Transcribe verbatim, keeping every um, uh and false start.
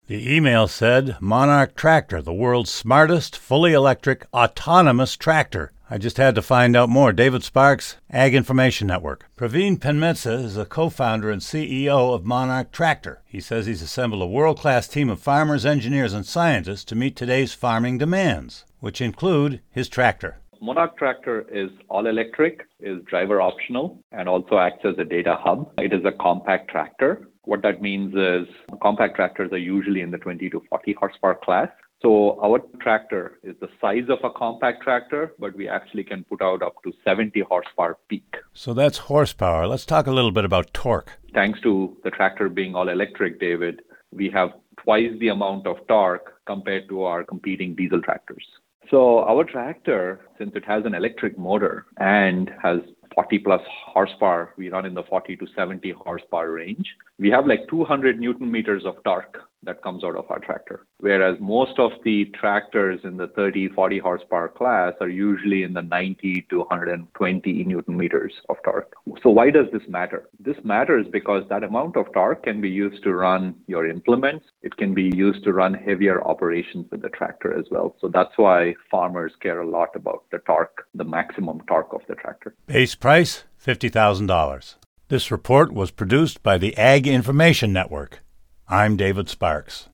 The email said, Monarch Tractor, the world's smartest, fully electric, autonomous tractor. I just had to find out more. David Sparks, Ag Information Network. Praveen Penmetsa is a co-founder and C E O of Monarch Tractor. He says he's assembled a world-class team of farmers, engineers, and scientists to meet today's farming demands, which include his tractor. Monarch Tractor is all-electric, is driver-optional, and also acts as a data hub. It is a compact tractor. What that means is compact tractors are usually in the twenty to forty horsepower class. So our tractor is the size of a compact tractor, but we actually can put out up to seventy horsepower peak. So that's horsepower. Let's talk a little bit about torque. Thanks to the tractor being all-electric, David, we have twice the amount of torque compared to our competing diesel tractors. So our tractor, since it has an electric motor and has forty plus horsepower, we run in the forty to seventy horsepower range. We have like two hundred newton meters of torque that comes out of our tractor. Whereas most of the tractors in the thirty, forty horsepower class are usually in the ninety to one hundred twenty newton meters of torque. So why does this matter? This matters because that amount of torque can be used to run your implements. It can be used to run heavier operations with the tractor as well. So that's why farmers care a lot about the torque, the maximum torque of the tractor. Base price, fifty thousand dollars. This report was produced by the Ag Information Network. I'm David Sparks.